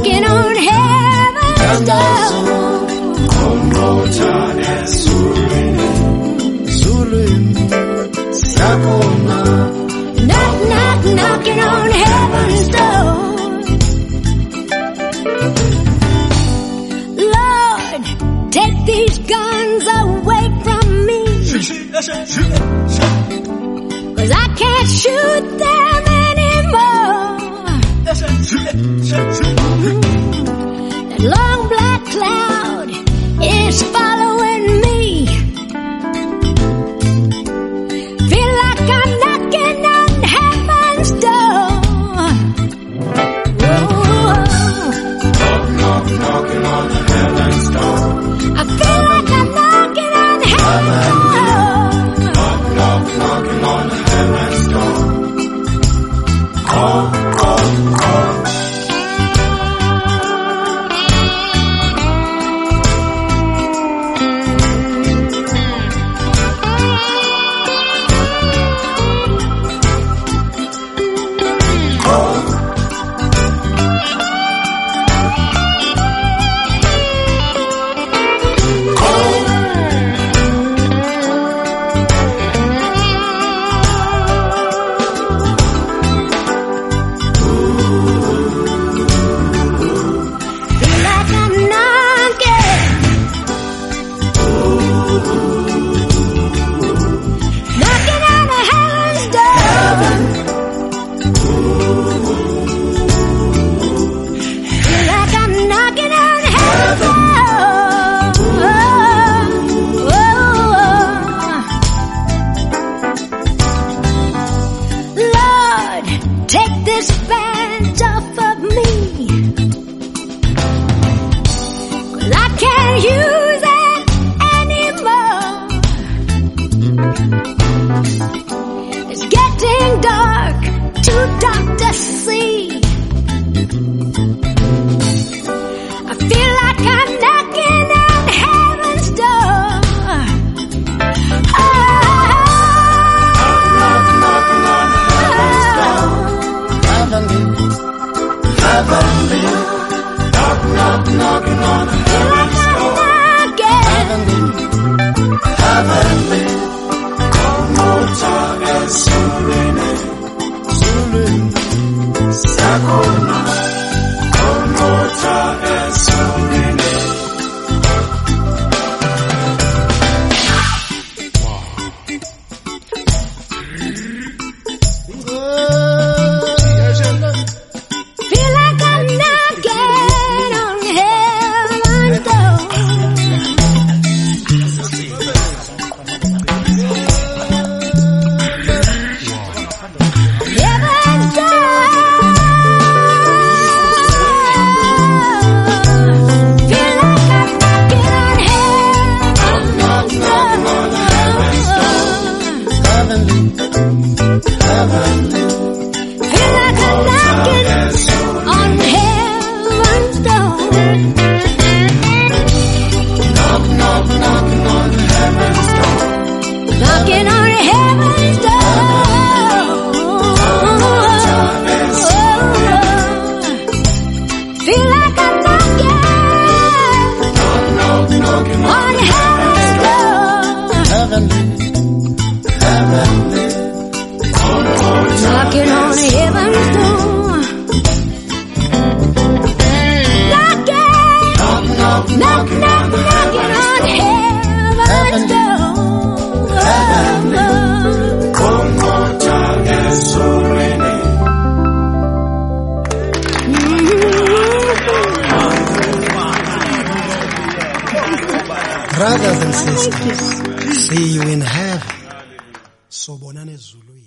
knocking on heaven's door. Knock, knock, knocking on heaven's door. Lord, take these guns away from me, 'cause I can't shoot them anymore. That long black cloud is following me. Feel like I'm knocking on heaven's door. Knocking on heaven's door. I feel like I'm knocking on heaven's door. Knocking on heaven's door. Call. Take this badge off of me, 'cause I can't use it anymore. It's getting dark, too dark to see. I feel like I'm knocking on heaven's door. Knocking on heaven's door. Heavenly, como tale surene, sakona, como tale surene. Feel like I'm knocking on heaven's door. Heaven's door. Feel like I'm knocking on heaven's door. Heavenly. Feel like I'm knocking on heaven's door. Knocking on heaven's door. Knocking on heaven's door. Feel like I'm knocking on heaven's door. Heavenly. Knocking on heaven's door. Knocking on heaven's door. Como tale surene. Brothers and sisters, see you in heaven. Sobonane Zulu.